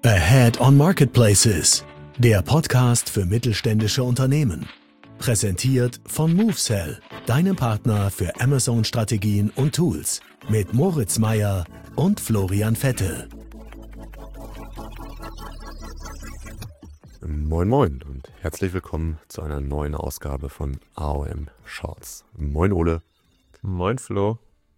Ahead on Marketplaces, der Podcast für mittelständische Unternehmen. Präsentiert von MoveSell, deinem Partner für Amazon-Strategien und Tools. Mit Moritz Meyer und Florian Vettel. Moin Moin und herzlich willkommen zu einer neuen Ausgabe von AOM Shorts. Moin Ole. Moin Flo.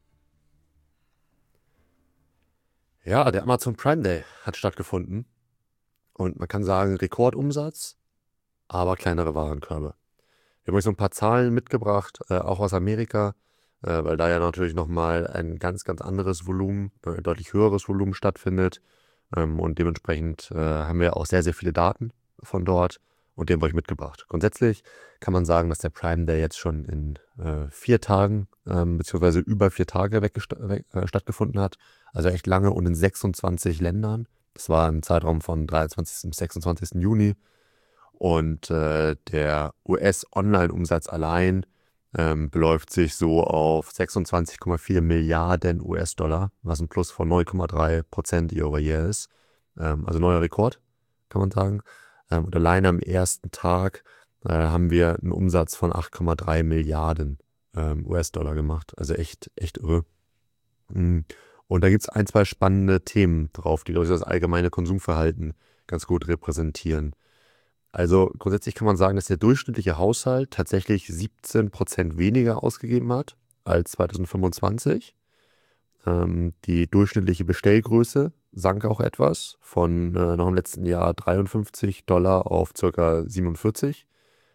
Ja, der Amazon Prime Day hat stattgefunden und man kann sagen Rekordumsatz, aber kleinere Warenkörbe. Wir haben euch so ein paar Zahlen mitgebracht, auch aus Amerika, weil da ja natürlich nochmal ein ganz anderes Volumen, ein deutlich höheres Volumen stattfindet und dementsprechend haben wir auch sehr viele Daten von dort und die haben wir euch mitgebracht. Grundsätzlich kann man sagen, dass der Prime Day jetzt schon in 4 Tagen beziehungsweise über 4 Tage stattgefunden hat, also echt lange und in 26 Ländern. Das war im Zeitraum von 23. bis 26. Juni und der US-Online-Umsatz allein beläuft sich so auf 26,4 Milliarden US-Dollar, was ein Plus von 9,3% year-over-year ist. Also neuer Rekord, kann man sagen. Und alleine am ersten Tag haben wir einen Umsatz von 8,3 Milliarden US-Dollar gemacht. Also echt irre. Und da gibt es 1, 2 spannende Themen drauf, die durch das allgemeine Konsumverhalten ganz gut repräsentieren. Also grundsätzlich kann man sagen, dass der durchschnittliche Haushalt tatsächlich 17% weniger ausgegeben hat als 2025. Die durchschnittliche Bestellgröße sank auch etwas von noch im letzten Jahr $53 auf ca. $47.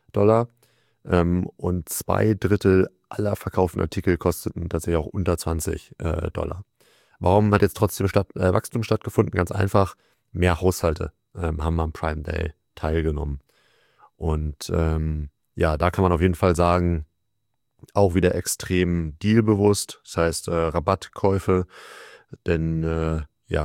Und 2/3 aller verkauften Artikel kosteten tatsächlich auch unter $20. Warum hat jetzt trotzdem Wachstum stattgefunden? Ganz einfach, mehr Haushalte haben am Prime Day teilgenommen. Und da kann man auf jeden Fall sagen, auch wieder extrem dealbewusst, das heißt Rabattkäufe, denn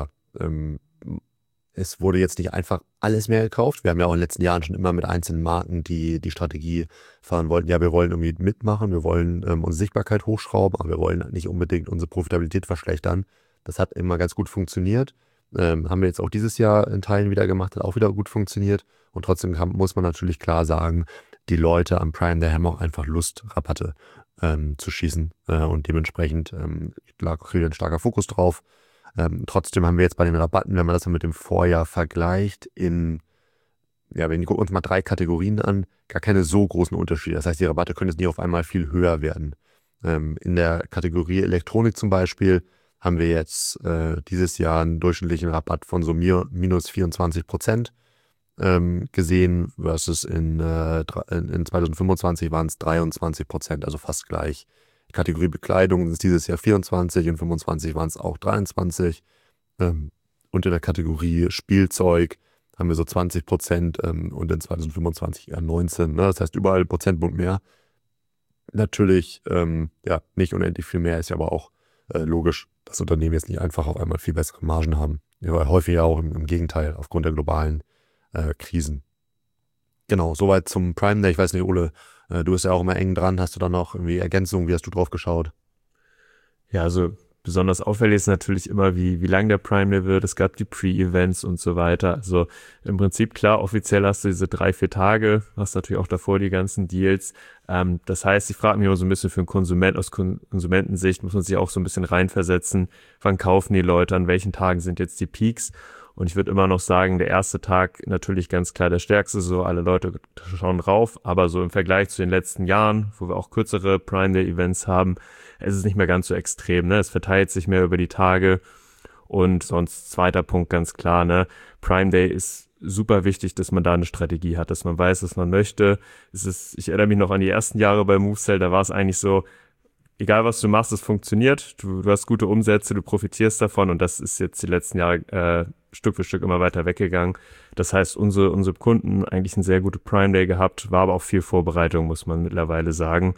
es wurde jetzt nicht einfach alles mehr gekauft. Wir haben ja auch in den letzten Jahren schon immer mit einzelnen Marken die Strategie fahren wollten, ja, wir wollen irgendwie mitmachen, wir wollen unsere Sichtbarkeit hochschrauben, aber wir wollen nicht unbedingt unsere Profitabilität verschlechtern. Das hat immer ganz gut funktioniert. Haben wir jetzt auch dieses Jahr in Teilen wieder gemacht, hat auch wieder gut funktioniert. Und trotzdem muss man natürlich klar sagen, die Leute am Prime Day haben auch einfach Lust, Rabatte zu schießen. Und dementsprechend lag ein starker Fokus drauf. Trotzdem haben wir jetzt bei den Rabatten, wenn man das dann mit dem Vorjahr vergleicht, wir gucken uns mal 3 Kategorien an, gar keine so großen Unterschiede. Das heißt, die Rabatte können jetzt nicht auf einmal viel höher werden. In der Kategorie Elektronik zum Beispiel haben wir jetzt dieses Jahr einen durchschnittlichen Rabatt von so minus 24% gesehen, versus in 2025 waren es 23%, also fast gleich. Kategorie Bekleidung ist dieses Jahr 24, in 25 waren es auch 23. Und in der Kategorie Spielzeug haben wir so 20% und in 2025 eher 19. Ne? Das heißt überall Prozentpunkt mehr. Natürlich nicht unendlich viel mehr, ist ja aber auch logisch, dass Unternehmen jetzt nicht einfach auf einmal viel bessere Margen haben. Ja, häufig auch im Gegenteil, aufgrund der globalen Krisen. Genau, soweit zum Prime Day. Ich weiß nicht, Ole, du bist ja auch immer eng dran. Hast du da noch irgendwie Ergänzungen? Wie hast du drauf geschaut? Ja, also besonders auffällig ist natürlich immer, wie lang der Prime Day wird. Es gab die Pre-Events und so weiter. Also im Prinzip, klar, offiziell hast du diese 3, 4 Tage, hast natürlich auch davor die ganzen Deals. Das heißt, ich frage mich immer so ein bisschen für einen Konsument, aus Konsumentensicht muss man sich auch so ein bisschen reinversetzen. Wann kaufen die Leute? An welchen Tagen sind jetzt die Peaks? Und ich würde immer noch sagen, der erste Tag natürlich ganz klar der stärkste, so alle Leute schauen drauf, aber so im Vergleich zu den letzten Jahren, wo wir auch kürzere Prime Day Events haben, es ist nicht mehr ganz so extrem, ne? Es verteilt sich mehr über die Tage und sonst zweiter Punkt ganz klar, ne? Prime Day ist super wichtig, dass man da eine Strategie hat, dass man weiß, was man möchte. Ich erinnere mich noch an die ersten Jahre bei MoveSell, da war es eigentlich so, egal was du machst, es funktioniert, du hast gute Umsätze, du profitierst davon und das ist jetzt die letzten Jahre Stück für Stück immer weiter weggegangen. Das heißt, unsere Kunden eigentlich einen sehr guten Prime Day gehabt, war aber auch viel Vorbereitung, muss man mittlerweile sagen.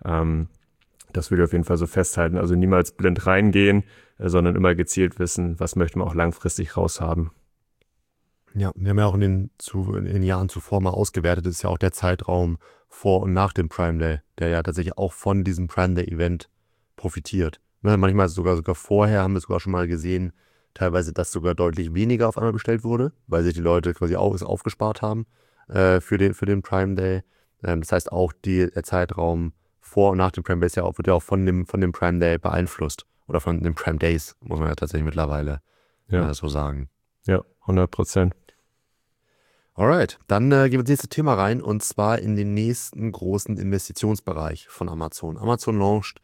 Das würde ich auf jeden Fall so festhalten. Also niemals blind reingehen, sondern immer gezielt wissen, was möchte man auch langfristig raushaben. Ja, wir haben ja auch in den Jahren zuvor mal ausgewertet, das ist ja auch der Zeitraum vor und nach dem Prime Day, der ja tatsächlich auch von diesem Prime Day Event profitiert. Ne, manchmal sogar vorher haben wir sogar schon mal gesehen, teilweise, dass sogar deutlich weniger auf einmal bestellt wurde, weil sich die Leute quasi auch aufgespart haben für den Prime Day. Das heißt auch der Zeitraum vor und nach dem Prime Day wird ja auch von dem Prime Day beeinflusst. Oder von den Prime Days, muss man ja tatsächlich mittlerweile so sagen. Ja, 100%. Alright, dann gehen wir ins nächste Thema rein und zwar in den nächsten großen Investitionsbereich von Amazon. Amazon launcht,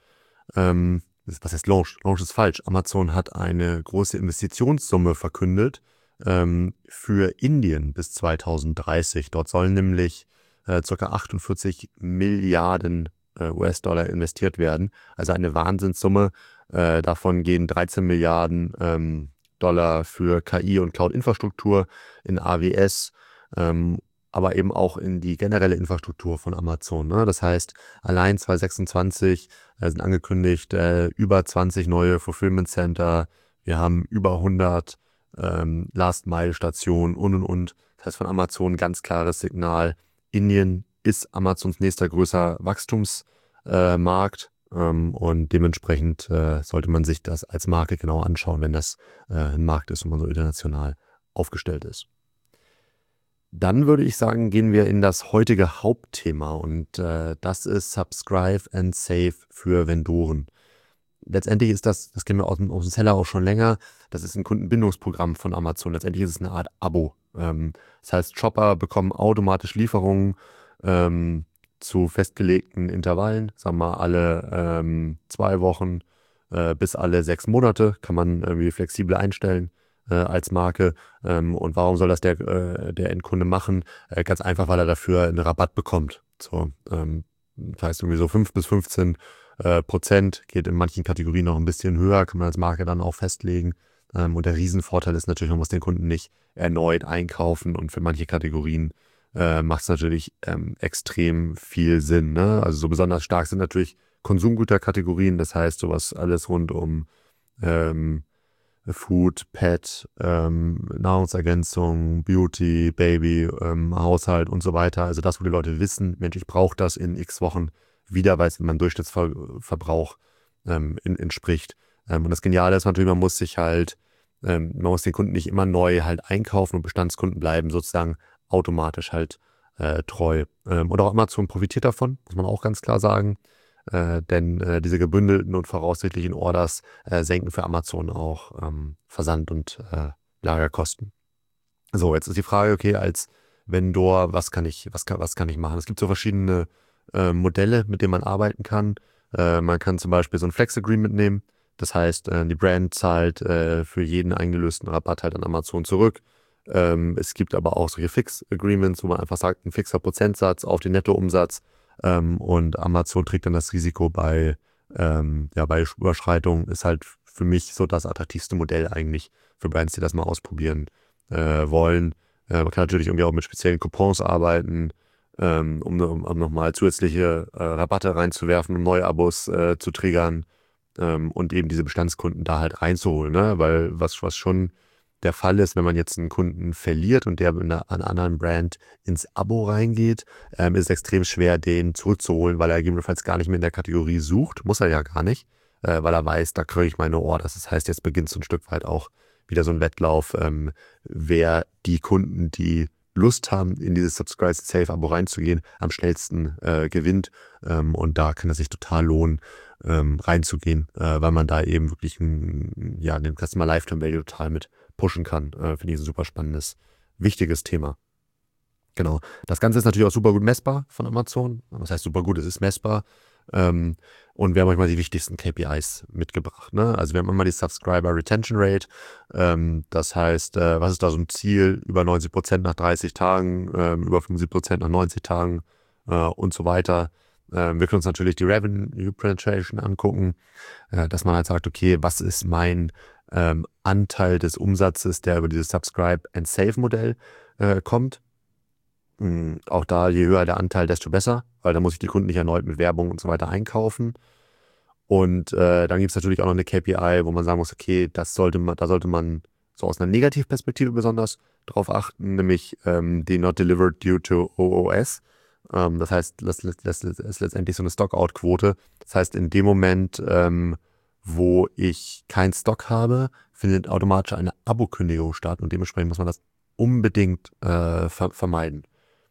was heißt launcht? Launch ist falsch. Amazon hat eine große Investitionssumme verkündet für Indien bis 2030. Dort sollen nämlich ca. 48 Milliarden US-Dollar investiert werden. Also eine Wahnsinnssumme. Davon gehen 13 Milliarden Dollar für KI und Cloud-Infrastruktur in AWS, aber eben auch in die generelle Infrastruktur von Amazon. Ne? Das heißt, allein 2026 sind angekündigt über 20 neue Fulfillment Center. Wir haben über 100 Last-Mile-Stationen und. Das heißt von Amazon ein ganz klares Signal. Indien ist Amazons nächster größer Wachstumsmarkt und dementsprechend sollte man sich das als Marke genau anschauen, wenn das ein Markt ist und man so international aufgestellt ist. Dann würde ich sagen, gehen wir in das heutige Hauptthema und das ist Subscribe and Save für Vendoren. Letztendlich ist das kennen wir aus dem Seller auch schon länger, das ist ein Kundenbindungsprogramm von Amazon. Letztendlich ist es eine Art Abo. Das heißt, Shopper bekommen automatisch Lieferungen zu festgelegten Intervallen, sagen wir mal alle 2 Wochen bis alle 6 Monate, kann man irgendwie flexibel einstellen als Marke. Und warum soll das der Endkunde machen? Ganz einfach, weil er dafür einen Rabatt bekommt. So, das heißt irgendwie so 5-15%, geht in manchen Kategorien noch ein bisschen höher, kann man als Marke dann auch festlegen. Und der Riesenvorteil ist natürlich, man muss den Kunden nicht erneut einkaufen und für manche Kategorien macht es natürlich extrem viel Sinn. Ne? Also so besonders stark sind natürlich Konsumgüterkategorien, das heißt sowas alles rund um Food, Pet, Nahrungsergänzung, Beauty, Baby, Haushalt und so weiter. Also das, wo die Leute wissen, Mensch, ich brauche das in x Wochen wieder, weil es meinem Durchschnittsverbrauch entspricht. Und das Geniale ist natürlich, man muss den Kunden nicht immer neu halt einkaufen und Bestandskunden bleiben sozusagen automatisch halt treu. Und auch Amazon profitiert davon, muss man auch ganz klar sagen. Denn diese gebündelten und voraussichtlichen Orders senken für Amazon auch Versand- und Lagerkosten. So, jetzt ist die Frage, okay, als Vendor, was kann ich machen? Es gibt so verschiedene Modelle, mit denen man arbeiten kann. Man kann zum Beispiel so ein Flex-Agreement nehmen. Das heißt, die Brand zahlt für jeden eingelösten Rabatt halt an Amazon zurück. Es gibt aber auch solche Fix-Agreements, wo man einfach sagt, ein fixer Prozentsatz auf den Nettoumsatz. Und Amazon trägt dann das Risiko bei Überschreitung, ist halt für mich so das attraktivste Modell eigentlich für Brands, die das mal ausprobieren wollen. Man kann natürlich irgendwie auch mit speziellen Coupons arbeiten, um nochmal zusätzliche Rabatte reinzuwerfen, um neue Abos zu triggern und eben diese Bestandskunden da halt reinzuholen. Ne? Weil was schon der Fall ist, wenn man jetzt einen Kunden verliert und der mit einer anderen Brand ins Abo reingeht, ist es extrem schwer, den zurückzuholen, weil er gegebenenfalls gar nicht mehr in der Kategorie sucht. Muss er ja gar nicht, weil er weiß, da kriege ich meine Orders. Das heißt, jetzt beginnt so ein Stück weit auch wieder so ein Wettlauf, wer die Kunden, die Lust haben, in dieses Subscribe Save Abo reinzugehen, am schnellsten gewinnt. Und da kann es sich total lohnen, reinzugehen, weil man da eben wirklich den Customer Lifetime Value total mit pushen kann. Finde ich ein super spannendes, wichtiges Thema. Genau. Das Ganze ist natürlich auch super gut messbar von Amazon. Was heißt super gut? Es ist messbar. Und wir haben euch mal die wichtigsten KPIs mitgebracht. Ne? Also wir haben immer die Subscriber Retention Rate. Das heißt, was ist da so ein Ziel? Über 90% nach 30 Tagen, über 75% nach 90 Tagen und so weiter. Wir können uns natürlich die Revenue Penetration angucken, dass man halt sagt, okay, was ist mein Anteil des Umsatzes, der über dieses Subscribe and Save Modell kommt. Auch da, je höher der Anteil, desto besser, weil da muss ich die Kunden nicht erneut mit Werbung und so weiter einkaufen. Und dann gibt es natürlich auch noch eine KPI, wo man sagen muss, okay, da sollte man so aus einer Negativperspektive besonders drauf achten, nämlich die Not Delivered Due to OOS. Das heißt, das ist letztendlich so eine Stockout-Quote. Das heißt, in dem Moment, wo ich keinen Stock habe, findet automatisch eine Abo-Kündigung statt und dementsprechend muss man das unbedingt vermeiden.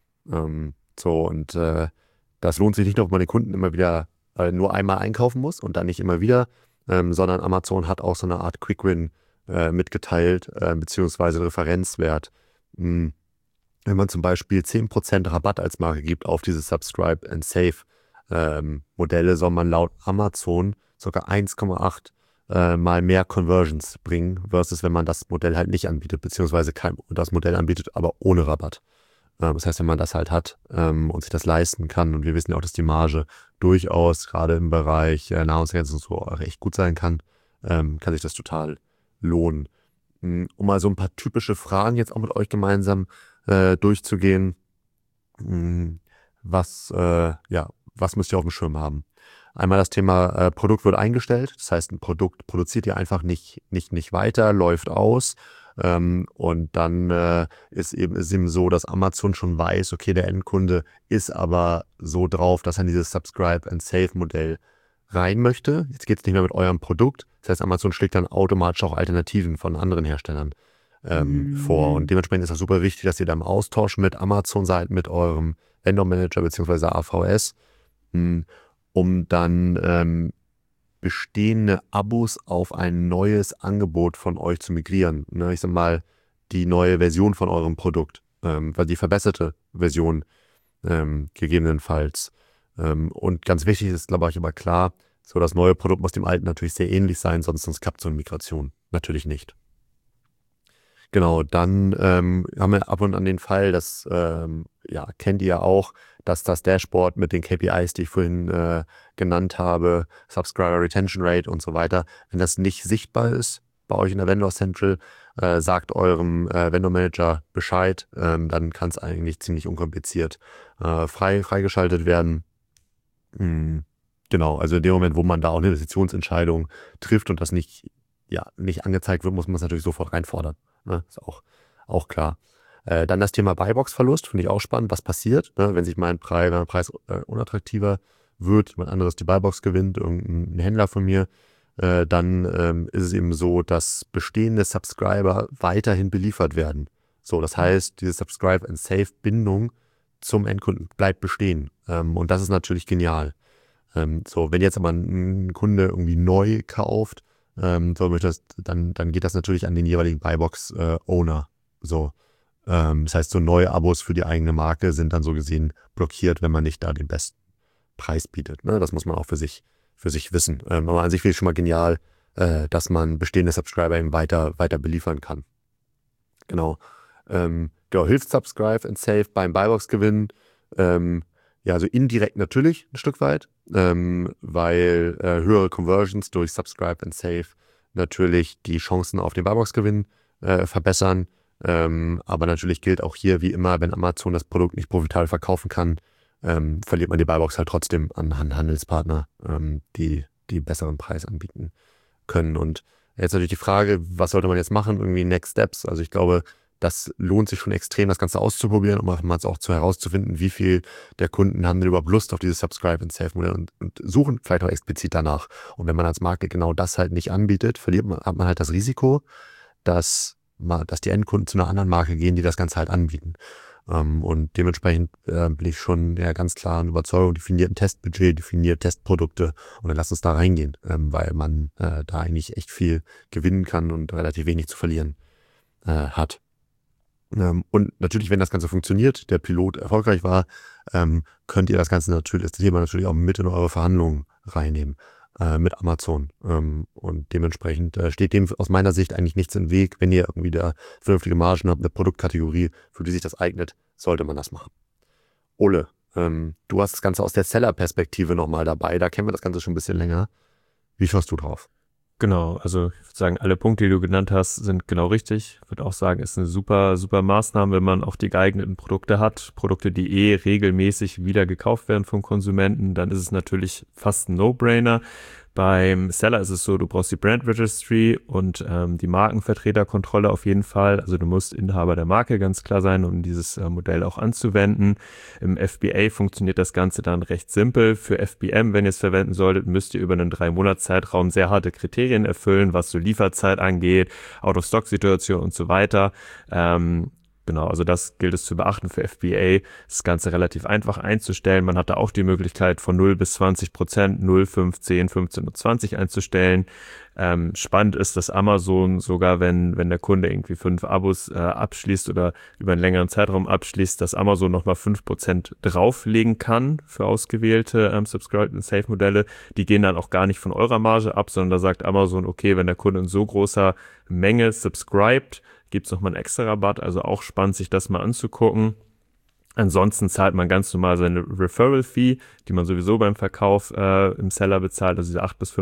Das lohnt sich nicht nur, wenn man den Kunden immer wieder nur einmal einkaufen muss und dann nicht immer wieder, sondern Amazon hat auch so eine Art Quick-Win mitgeteilt, beziehungsweise Referenzwert. Wenn man zum Beispiel 10% Rabatt als Marke gibt auf diese Subscribe and Save Modelle, soll man laut Amazon ca. 1,8 mal mehr Conversions bringen, versus wenn man das Modell halt nicht anbietet, beziehungsweise das Modell anbietet, aber ohne Rabatt. Das heißt, wenn man das halt hat und sich das leisten kann, und wir wissen ja auch, dass die Marge durchaus gerade im Bereich Nahrungsergänzung so recht gut sein kann sich das total lohnen. Um mal so ein paar typische Fragen jetzt auch mit euch gemeinsam durchzugehen. Was müsst ihr auf dem Schirm haben? Einmal das Thema Produkt wird eingestellt. Das heißt, ein Produkt produziert ihr einfach nicht weiter, läuft aus. Und dann ist eben so, dass Amazon schon weiß, okay, der Endkunde ist aber so drauf, dass er in dieses Subscribe and Save Modell rein möchte. Jetzt geht es nicht mehr mit eurem Produkt. Das heißt, Amazon schlägt dann automatisch auch Alternativen von anderen Herstellern vor. Und dementsprechend ist das super wichtig, dass ihr da im Austausch mit Amazon seid, mit eurem Vendor Manager bzw. AVS, um dann bestehende Abos auf ein neues Angebot von euch zu migrieren. Ich sag mal, die neue Version von eurem Produkt, weil die verbesserte Version gegebenenfalls. Und ganz wichtig ist, glaube ich, aber klar, so das neue Produkt muss dem alten natürlich sehr ähnlich sein, sonst klappt so eine Migration natürlich nicht. Genau, dann haben wir ab und an den Fall, das kennt ihr ja auch, dass das Dashboard mit den KPIs, die ich vorhin genannt habe, Subscriber Retention Rate und so weiter, wenn das nicht sichtbar ist bei euch in der Vendor Central, sagt eurem Vendor Manager Bescheid, dann kann es eigentlich ziemlich unkompliziert freigeschaltet werden. Genau, also in dem Moment, wo man da auch eine Investitionsentscheidung trifft und das nicht angezeigt wird, muss man es natürlich sofort reinfordern. Ne? Ist auch klar. Dann das Thema Buybox-Verlust, finde ich auch spannend. Was passiert, ne? Wenn sich mein Preis unattraktiver wird, jemand anderes die Buybox gewinnt, irgendein Händler von mir, dann ist es eben so, dass bestehende Subscriber weiterhin beliefert werden. So, das heißt, diese Subscribe and Save-Bindung zum Endkunden bleibt bestehen. Und das ist natürlich genial. Wenn jetzt aber ein Kunde irgendwie neu kauft, dann geht das natürlich an den jeweiligen Buybox-Owner. Das heißt, so neue Abos für die eigene Marke sind dann so gesehen blockiert, wenn man nicht da den besten Preis bietet. Ne? Das muss man auch für sich wissen. Aber an sich finde ich schon mal genial, dass man bestehende Subscriber eben weiter beliefern kann. Genau. Hilft Subscribe and Save beim Buybox-Gewinn. Also indirekt natürlich ein Stück weit, weil höhere Conversions durch Subscribe and Save natürlich die Chancen auf den Buybox-Gewinn verbessern. Aber natürlich gilt auch hier wie immer, wenn Amazon das Produkt nicht profitabel verkaufen kann, verliert man die Buybox halt trotzdem an Handelspartner, die besseren Preis anbieten können. Und jetzt natürlich die Frage, was sollte man jetzt machen? Irgendwie Next Steps. Also ich glaube, das lohnt sich schon extrem, das Ganze auszuprobieren, um mal auch herauszufinden, wie viel der Kunden haben denn überhaupt Lust auf dieses Subscribe and Save Modell und suchen vielleicht auch explizit danach. Und wenn man als Marke genau das halt nicht anbietet, hat man halt das Risiko, dass die Endkunden zu einer anderen Marke gehen, die das Ganze halt anbieten. Und dementsprechend bin ich schon ganz klar an Überzeugung, definiert ein Testbudget, definiert Testprodukte und dann lasst uns da reingehen, weil man da eigentlich echt viel gewinnen kann und relativ wenig zu verlieren hat. Und natürlich, wenn das Ganze funktioniert, der Pilot erfolgreich war, könnt ihr das Thema natürlich auch mit in eure Verhandlungen reinnehmen mit Amazon. Und dementsprechend steht dem aus meiner Sicht eigentlich nichts im Weg. Wenn ihr irgendwie da vernünftige Margen habt, eine Produktkategorie, für die sich das eignet, sollte man das machen. Ole, du hast das Ganze aus der Seller-Perspektive nochmal dabei. Da kennen wir das Ganze schon ein bisschen länger. Wie schaust du drauf? Genau, also ich würde sagen, alle Punkte, die du genannt hast, sind genau richtig. Ich würde auch sagen, ist eine super, super Maßnahme, wenn man auch die geeigneten Produkte hat. Produkte, die regelmäßig wieder gekauft werden vom Konsumenten, dann ist es natürlich fast ein No-Brainer. Beim Seller ist es so, du brauchst die Brand Registry und die Markenvertreterkontrolle auf jeden Fall. Also du musst Inhaber der Marke ganz klar sein, um dieses Modell auch anzuwenden. Im FBA funktioniert das Ganze dann recht simpel. Für FBM, wenn ihr es verwenden solltet, müsst ihr über einen 3-Monats-Zeitraum sehr harte Kriterien erfüllen, was so Lieferzeit angeht, Out-of-Stock-Situation und so weiter. Genau, also das gilt es zu beachten für FBA. Das Ganze relativ einfach einzustellen. Man hat da auch die Möglichkeit von 0 bis 20%, 0, 5, 10, 15 und 20 einzustellen. Spannend ist, dass Amazon sogar, wenn der Kunde irgendwie 5 Abos abschließt oder über einen längeren Zeitraum abschließt, dass Amazon nochmal 5% drauflegen kann für ausgewählte Subscribe and Save Modelle. Die gehen dann auch gar nicht von eurer Marge ab, sondern da sagt Amazon, okay, wenn der Kunde in so großer Menge subscribt, gibt es nochmal einen extra Rabatt, also auch spannend, sich das mal anzugucken. Ansonsten zahlt man ganz normal seine Referral-Fee, die man sowieso beim Verkauf im Seller bezahlt, also diese 8 bis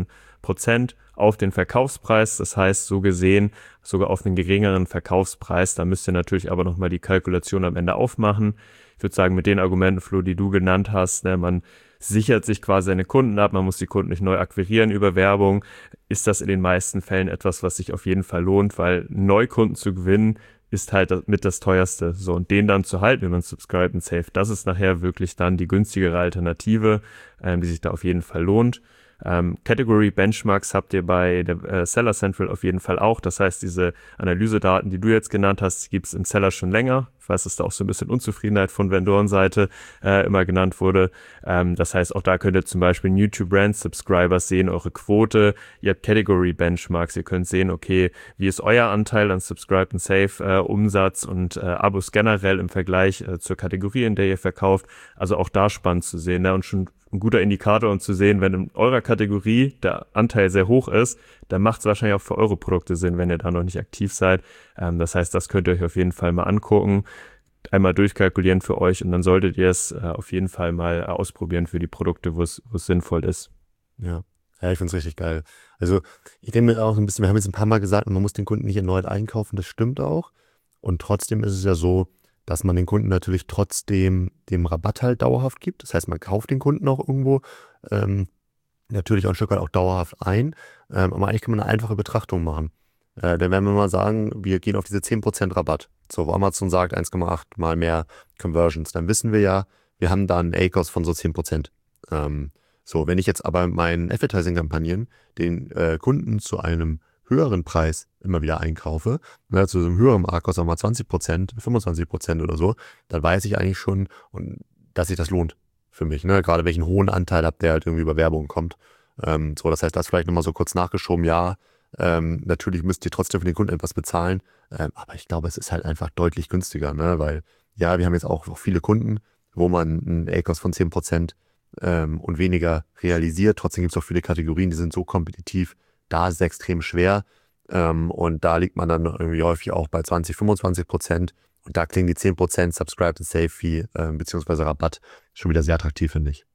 15% auf den Verkaufspreis. Das heißt, so gesehen, sogar auf einen geringeren Verkaufspreis. Da müsst ihr natürlich aber nochmal die Kalkulation am Ende aufmachen. Ich würde sagen, mit den Argumenten, Flo, die du genannt hast, ne, man sichert sich quasi seine Kunden ab, man muss die Kunden nicht neu akquirieren über Werbung, ist das in den meisten Fällen etwas, was sich auf jeden Fall lohnt, weil Neukunden zu gewinnen ist halt mit das teuerste. So, und den dann zu halten, wenn man Subscribe and Save, das ist nachher wirklich dann die günstigere Alternative, die sich da auf jeden Fall lohnt. Category Benchmarks habt ihr bei der Seller Central auf jeden Fall auch. Das heißt, diese Analysedaten, die du jetzt genannt hast, gibt es im Seller schon länger. Ich weiß, dass da auch so ein bisschen Unzufriedenheit von Vendorenseite immer genannt wurde. Das heißt, auch da könnt ihr zum Beispiel YouTube Brand Subscribers sehen, eure Quote. Ihr habt Category Benchmarks. Ihr könnt sehen, okay, wie ist euer Anteil an Subscribe and Save Umsatz und Abos generell im Vergleich zur Kategorie, in der ihr verkauft. Also auch da spannend zu sehen, ne? Und schon ein guter Indikator, um zu sehen, wenn in eurer Kategorie der Anteil sehr hoch ist, dann macht es wahrscheinlich auch für eure Produkte Sinn, wenn ihr da noch nicht aktiv seid. Das heißt, das könnt ihr euch auf jeden Fall mal angucken, einmal durchkalkulieren für euch und dann solltet ihr es auf jeden Fall mal ausprobieren für die Produkte, wo es sinnvoll ist. Ja, ich finde es richtig geil. Also ich denke mir auch ein bisschen, wir haben jetzt ein paar Mal gesagt, man muss den Kunden nicht erneut einkaufen, das stimmt auch. Und trotzdem ist es ja so, dass man den Kunden natürlich trotzdem dem Rabatt halt dauerhaft gibt. Das heißt, man kauft den Kunden auch irgendwo natürlich auch ein Stück weit auch dauerhaft ein. Aber eigentlich kann man eine einfache Betrachtung machen. Denn wenn wir mal sagen, wir gehen auf diese 10% Rabatt, so wo Amazon sagt 1,8 mal mehr Conversions, dann wissen wir ja, wir haben da einen ACoS von so 10%. So, wenn ich jetzt aber in meinen Advertising-Kampagnen den Kunden zu einem höheren Preis immer wieder einkaufe, ne, zu einem höheren ACoS auch mal 20%, 25% oder so, dann weiß ich eigentlich schon, dass sich das lohnt für mich. Ne? Gerade welchen hohen Anteil habt, der halt irgendwie über Werbung kommt. So, das heißt, das vielleicht nochmal so kurz nachgeschoben, ja, natürlich müsst ihr trotzdem für den Kunden etwas bezahlen, aber ich glaube, es ist halt einfach deutlich günstiger, ne? Weil, ja, wir haben jetzt auch viele Kunden, wo man einen ACoS von 10% und weniger realisiert. Trotzdem gibt es auch viele Kategorien, die sind so kompetitiv, da ist es extrem schwer und da liegt man dann irgendwie häufig auch bei 20-25% und da klingen die 10% Subscribe and Save Fee beziehungsweise Rabatt schon wieder sehr attraktiv, finde ich.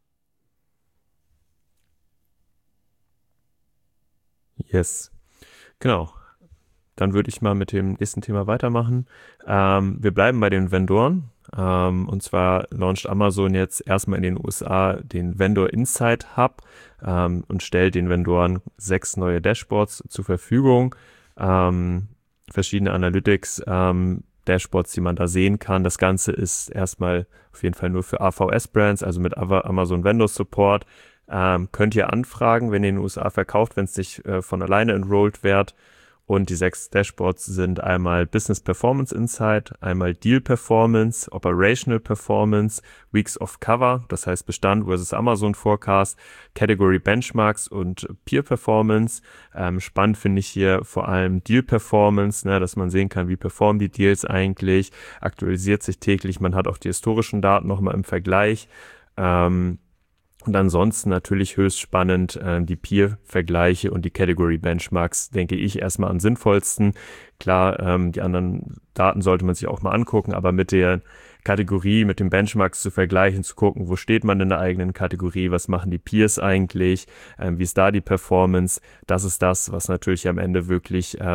Yes, genau. Dann würde ich mal mit dem nächsten Thema weitermachen. Wir bleiben bei den Vendoren. Und zwar launcht Amazon jetzt erstmal in den USA den Vendor Insight Hub und stellt den Vendoren 6 neue Dashboards zur Verfügung. Verschiedene Analytics Dashboards, die man da sehen kann. Das Ganze ist erstmal auf jeden Fall nur für AVS-Brands, also mit Amazon Vendor Support. Könnt ihr anfragen, wenn ihr in den USA verkauft, wenn es nicht von alleine enrolled wird. Und die 6 Dashboards sind einmal Business Performance Insight, einmal Deal Performance, Operational Performance, Weeks of Cover, das heißt Bestand versus Amazon Forecast, Category Benchmarks und Peer Performance. Spannend finde ich hier vor allem Deal Performance, ne, dass man sehen kann, wie performen die Deals eigentlich, aktualisiert sich täglich, man hat auch die historischen Daten nochmal im Vergleich. Und ansonsten natürlich höchst spannend die Peer-Vergleiche und die Category-Benchmarks, denke ich, erstmal am sinnvollsten. Klar, die anderen Daten sollte man sich auch mal angucken, aber mit der Kategorie, mit den Benchmarks zu vergleichen, zu gucken, wo steht man in der eigenen Kategorie, was machen die Peers eigentlich, wie ist da die Performance, das ist das, was natürlich am Ende wirklich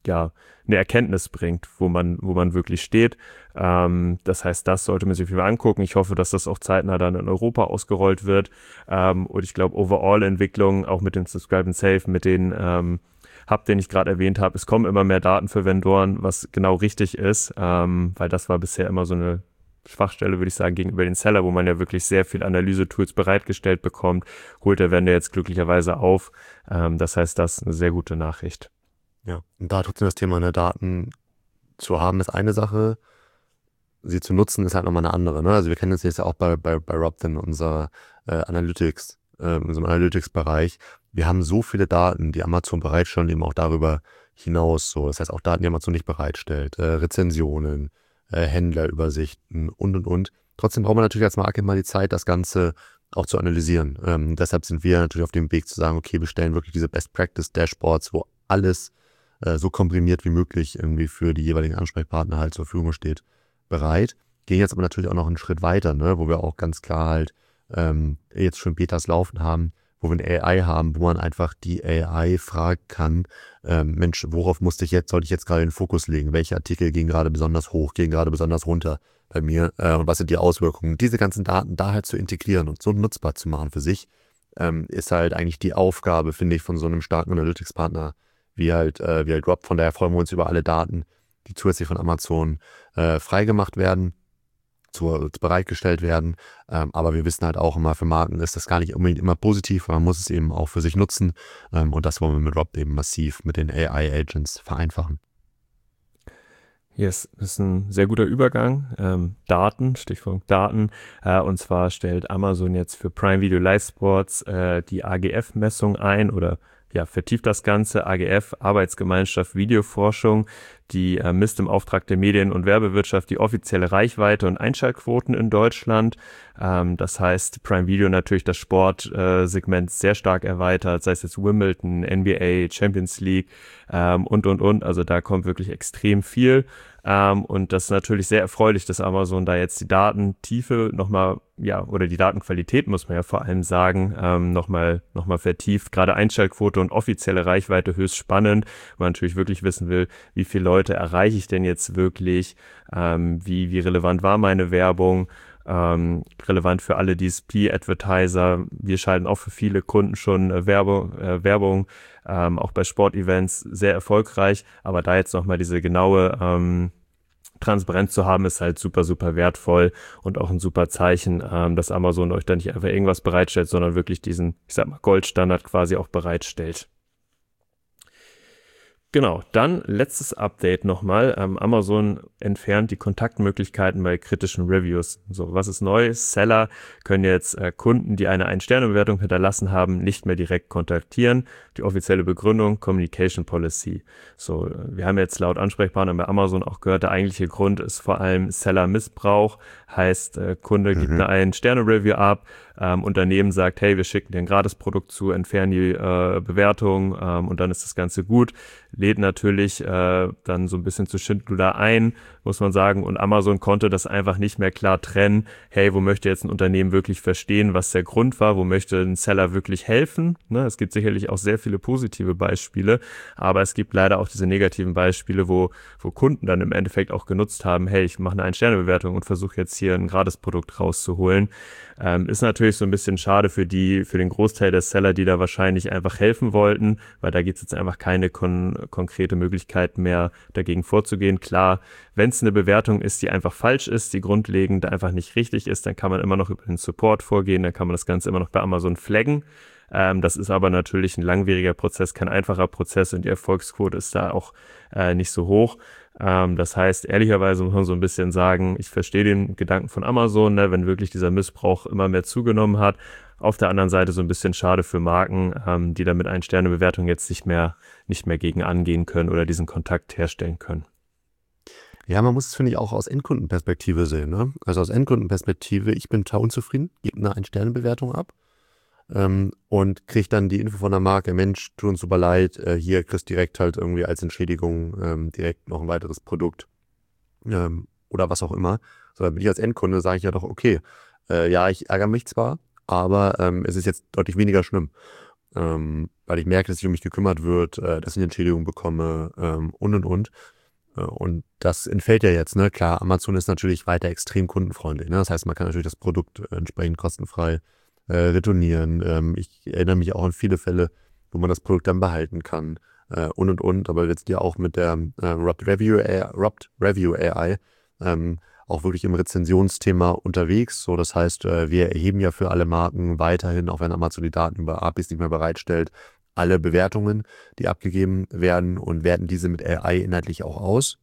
eine Erkenntnis bringt, wo man wirklich steht. Das heißt, das sollte man sich viel angucken. Ich hoffe, dass das auch zeitnah dann in Europa ausgerollt wird. Und ich glaube, Overall-Entwicklung, auch mit dem Subscribe and Save, mit den Hub, den ich gerade erwähnt habe, es kommen immer mehr Daten für Vendoren, was genau richtig ist, weil das war bisher immer so eine Schwachstelle, würde ich sagen, gegenüber den Seller, wo man ja wirklich sehr viel Analyse-Tools bereitgestellt bekommt, holt der Vendor jetzt glücklicherweise auf. Das heißt, das ist eine sehr gute Nachricht. Ja, und da trotzdem das Thema Daten zu haben, ist eine Sache. Sie zu nutzen, ist halt nochmal eine andere. Ne? Also wir kennen das jetzt ja auch bei Robin, unser Analytics, in unserem Analytics-Bereich. Wir haben so viele Daten, die Amazon bereitstellen, eben auch darüber hinaus. So. Das heißt auch Daten, die Amazon nicht bereitstellt, Rezensionen, Händlerübersichten und. Trotzdem braucht man natürlich als Marke mal die Zeit, das Ganze auch zu analysieren. Deshalb sind wir natürlich auf dem Weg zu sagen, okay, wir stellen wirklich diese Best-Practice-Dashboards, wo alles so komprimiert wie möglich irgendwie für die jeweiligen Ansprechpartner halt zur Verfügung steht, bereit. Gehen jetzt aber natürlich auch noch einen Schritt weiter, ne, wo wir auch ganz klar halt jetzt schon Betas laufen haben, wo wir eine AI haben, wo man einfach die AI fragen kann, Mensch, worauf sollte ich jetzt gerade den Fokus legen? Welche Artikel gehen gerade besonders hoch, gehen gerade besonders runter bei mir? Und was sind die Auswirkungen? Diese ganzen Daten da halt zu integrieren und so nutzbar zu machen für sich, ist halt eigentlich die Aufgabe, finde ich, von so einem starken Analytics-Partner wie halt Rob. Von daher freuen wir uns über alle Daten, die zusätzlich von Amazon freigemacht werden, bereitgestellt werden. Aber wir wissen halt auch immer, für Marken ist das gar nicht unbedingt immer positiv, man muss es eben auch für sich nutzen. Und das wollen wir mit Rob eben massiv mit den AI-Agents vereinfachen. Yes, das ist ein sehr guter Übergang. Daten, Stichwort Daten. Und zwar stellt Amazon jetzt für Prime Video Live Sports die AGF-Messung ein oder vertieft das Ganze. AGF, Arbeitsgemeinschaft Videoforschung, die misst im Auftrag der Medien- und Werbewirtschaft die offizielle Reichweite und Einschaltquoten in Deutschland. Das heißt, Prime Video natürlich das Sportsegment sehr stark erweitert, sei es jetzt Wimbledon, NBA, Champions League und. Also da kommt wirklich extrem viel. Und das ist natürlich sehr erfreulich, dass Amazon da jetzt die Datentiefe nochmal, oder die Datenqualität, muss man ja vor allem sagen, nochmal vertieft. Gerade Einschaltquote und offizielle Reichweite höchst spannend, weil man natürlich wirklich wissen will, wie viele Leute erreiche ich denn jetzt wirklich, wie relevant war meine Werbung, relevant für alle DSP-Advertiser. Wir schalten auch für viele Kunden schon Werbung, auch bei Sportevents sehr erfolgreich, aber da jetzt nochmal diese genaue Transparenz zu haben, ist halt super, super wertvoll und auch ein super Zeichen, dass Amazon euch da nicht einfach irgendwas bereitstellt, sondern wirklich diesen, ich sag mal, Goldstandard quasi auch bereitstellt. Genau, dann letztes Update nochmal. Amazon entfernt die Kontaktmöglichkeiten bei kritischen Reviews. So, was ist neu? Seller können jetzt Kunden, die eine 1-Sterne-Bewertung hinterlassen haben, nicht mehr direkt kontaktieren. Die offizielle Begründung, Communication Policy. So, wir haben jetzt laut Ansprechpartner bei Amazon auch gehört, der eigentliche Grund ist vor allem Seller-Missbrauch. Heißt, Kunde gibt eine 1-Sterne-Review ab, Unternehmen sagt, hey, wir schicken dir ein Gratis-Produkt zu, entfernen die Bewertung und dann ist das Ganze gut. Lädt natürlich dann so ein bisschen zu Schindluder ein, muss man sagen. Und Amazon konnte das einfach nicht mehr klar trennen. Hey, wo möchte jetzt ein Unternehmen wirklich verstehen, was der Grund war? Wo möchte ein Seller wirklich helfen? Ne? Es gibt sicherlich auch sehr viele positive Beispiele, aber es gibt leider auch diese negativen Beispiele, wo Kunden dann im Endeffekt auch genutzt haben, hey, ich mache eine 1-Sterne-Bewertung und versuche jetzt hier ein Gratis-Produkt rauszuholen. Ist natürlich so ein bisschen schade für den Großteil der Seller, die da wahrscheinlich einfach helfen wollten, weil da gibt es jetzt einfach keine konkrete Möglichkeit mehr, dagegen vorzugehen. Klar, wenn es eine Bewertung ist, die einfach falsch ist, die grundlegend einfach nicht richtig ist, dann kann man immer noch über den Support vorgehen, dann kann man das Ganze immer noch bei Amazon flaggen. Das ist aber natürlich ein langwieriger Prozess, kein einfacher Prozess und die Erfolgsquote ist da auch nicht so hoch. Das heißt, ehrlicherweise muss man so ein bisschen sagen, ich verstehe den Gedanken von Amazon, ne, wenn wirklich dieser Missbrauch immer mehr zugenommen hat. Auf der anderen Seite so ein bisschen schade für Marken, die da mit 1-Sterne-Bewertung jetzt nicht mehr gegen angehen können oder diesen Kontakt herstellen können. Ja, man muss es, finde ich, auch aus Endkundenperspektive sehen. Ne? Also aus Endkundenperspektive, ich bin total unzufrieden, gebe eine 1-Sterne-Bewertung ab und kriege dann die Info von der Marke, Mensch, tut uns super leid, hier kriegst du direkt halt irgendwie als Entschädigung direkt noch ein weiteres Produkt oder was auch immer. So, dann bin ich als Endkunde, sage ich ja doch, okay, ja, ich ärgere mich zwar, aber es ist jetzt deutlich weniger schlimm. weil ich merke, dass sich um mich gekümmert wird, dass ich eine Entschädigung bekomme und. Und das entfällt ja jetzt, ne? Klar, Amazon ist natürlich weiter extrem kundenfreundlich, ne? Das heißt, man kann natürlich das Produkt entsprechend kostenfrei retournieren. Ich erinnere mich auch an viele Fälle, wo man das Produkt dann behalten kann und. Aber jetzt ja auch mit der Rupt Review AI auch wirklich im Rezensionsthema unterwegs. So, das heißt, wir erheben ja für alle Marken weiterhin, auch wenn Amazon die Daten über APIs nicht mehr bereitstellt, alle Bewertungen, die abgegeben werden und werten diese mit AI inhaltlich auch aus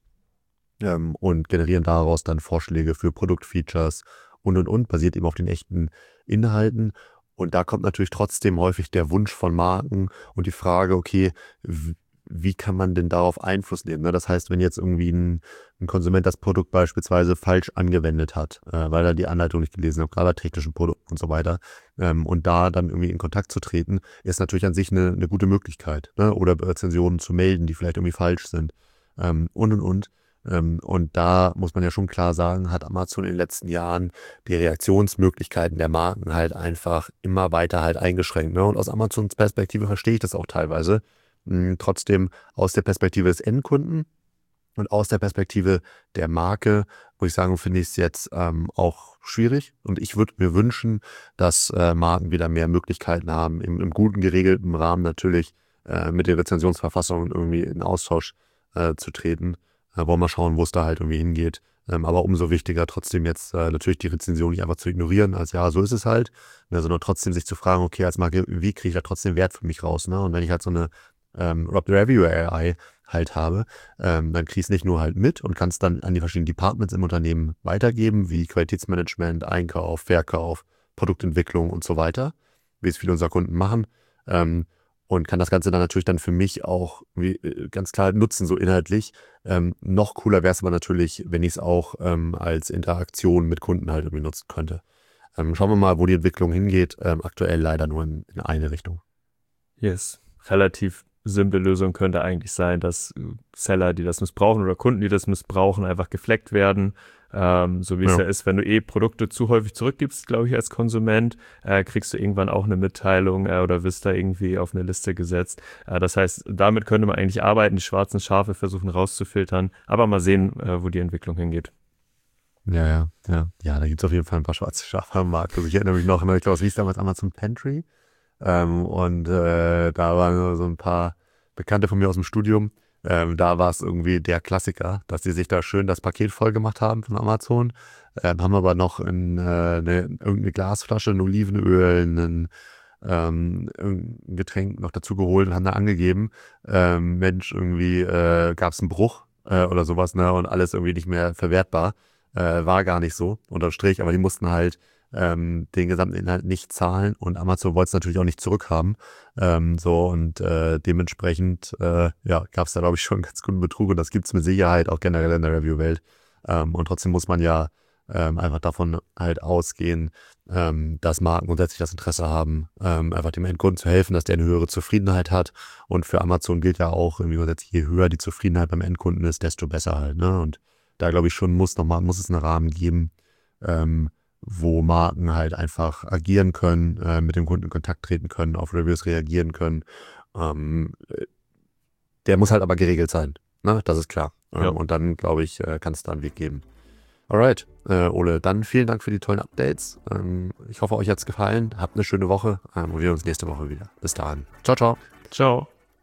und generieren daraus dann Vorschläge für Produktfeatures und, basiert eben auf den echten Inhalten. Und da kommt natürlich trotzdem häufig der Wunsch von Marken und die Frage, okay, wie kann man denn darauf Einfluss nehmen? Ne? Das heißt, wenn jetzt irgendwie ein Konsument das Produkt beispielsweise falsch angewendet hat, weil er die Anleitung nicht gelesen hat, gerade bei technischen Produkten und so weiter, und da dann irgendwie in Kontakt zu treten, ist natürlich an sich eine gute Möglichkeit, ne? Oder Rezensionen zu melden, die vielleicht irgendwie falsch sind und. Und da muss man ja schon klar sagen, hat Amazon in den letzten Jahren die Reaktionsmöglichkeiten der Marken halt einfach immer weiter halt eingeschränkt. Ne? Und aus Amazons Perspektive verstehe ich das auch teilweise. Trotzdem aus der Perspektive des Endkunden und aus der Perspektive der Marke, muss ich sagen, finde ich es jetzt auch schwierig. Und ich würde mir wünschen, dass Marken wieder mehr Möglichkeiten haben, im guten, geregelten Rahmen natürlich mit den Rezensionsverfassungen irgendwie in Austausch zu treten. Wollen wir schauen, wo es da halt irgendwie hingeht. Aber umso wichtiger trotzdem jetzt natürlich die Rezension nicht einfach zu ignorieren, als ja, so ist es halt, ne, sondern trotzdem sich zu fragen, okay, als Marke, wie kriege ich da trotzdem Wert für mich raus? Ne? Und wenn ich halt so eine Rupt Review AI halt habe, dann kriege ich es nicht nur halt mit und kann es dann an die verschiedenen Departments im Unternehmen weitergeben, wie Qualitätsmanagement, Einkauf, Verkauf, Produktentwicklung und so weiter, wie es viele unserer Kunden machen. Und kann das Ganze dann natürlich dann für mich auch ganz klar nutzen, so inhaltlich. Noch cooler wäre es aber natürlich, wenn ich es auch als Interaktion mit Kunden halt irgendwie nutzen könnte. Schauen wir mal, wo die Entwicklung hingeht. Aktuell leider nur in eine Richtung. Yes, relativ simple Lösung könnte eigentlich sein, dass Seller, die das missbrauchen oder Kunden, die das missbrauchen, einfach gefleckt werden. So wie es ja ist, wenn du Produkte zu häufig zurückgibst, glaube ich, als Konsument, kriegst du irgendwann auch eine Mitteilung oder wirst da irgendwie auf eine Liste gesetzt. Das heißt, damit könnte man eigentlich arbeiten, die schwarzen Schafe versuchen rauszufiltern, aber mal sehen, wo die Entwicklung hingeht. Ja, da gibt es auf jeden Fall ein paar schwarze Schafe am Markt. Also ich erinnere mich noch, ich glaube, es hieß damals Amazon Pantry. Da waren so ein paar Bekannte von mir aus dem Studium. Da war es irgendwie der Klassiker, dass die sich da schön das Paket voll gemacht haben von Amazon. Haben aber noch irgendeine Glasflasche, ein Olivenöl, ein Getränk noch dazu geholt und haben da angegeben, Mensch, irgendwie gab es einen Bruch oder sowas, ne, und alles irgendwie nicht mehr verwertbar. War gar nicht so, unterm Strich, aber die mussten halt den gesamten Inhalt nicht zahlen und Amazon wollte es natürlich auch nicht zurückhaben. Dementsprechend gab es da, glaube ich, schon einen ganz guten Betrug und das gibt es mit Sicherheit auch generell in der Review-Welt. Und trotzdem muss man ja einfach davon halt ausgehen, dass Marken grundsätzlich das Interesse haben, einfach dem Endkunden zu helfen, dass der eine höhere Zufriedenheit hat. Und für Amazon gilt ja auch, irgendwie grundsätzlich, je höher die Zufriedenheit beim Endkunden ist, desto besser halt. Ne? Und da glaube ich schon, muss es einen Rahmen geben, wo Marken halt einfach agieren können, mit dem Kunden in Kontakt treten können, auf Reviews reagieren können. Der muss halt aber geregelt sein, ne? Das ist klar. Ja. Und dann, glaube ich, kann es da einen Weg geben. Alright, Ole, dann vielen Dank für die tollen Updates. Ich hoffe, euch hat es gefallen. Habt eine schöne Woche und wir sehen uns nächste Woche wieder. Bis dahin. Ciao, ciao. Ciao.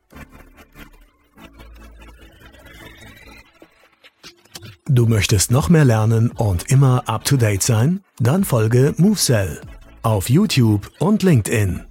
Du möchtest noch mehr lernen und immer up to date sein? Dann folge MoveSell auf YouTube und LinkedIn.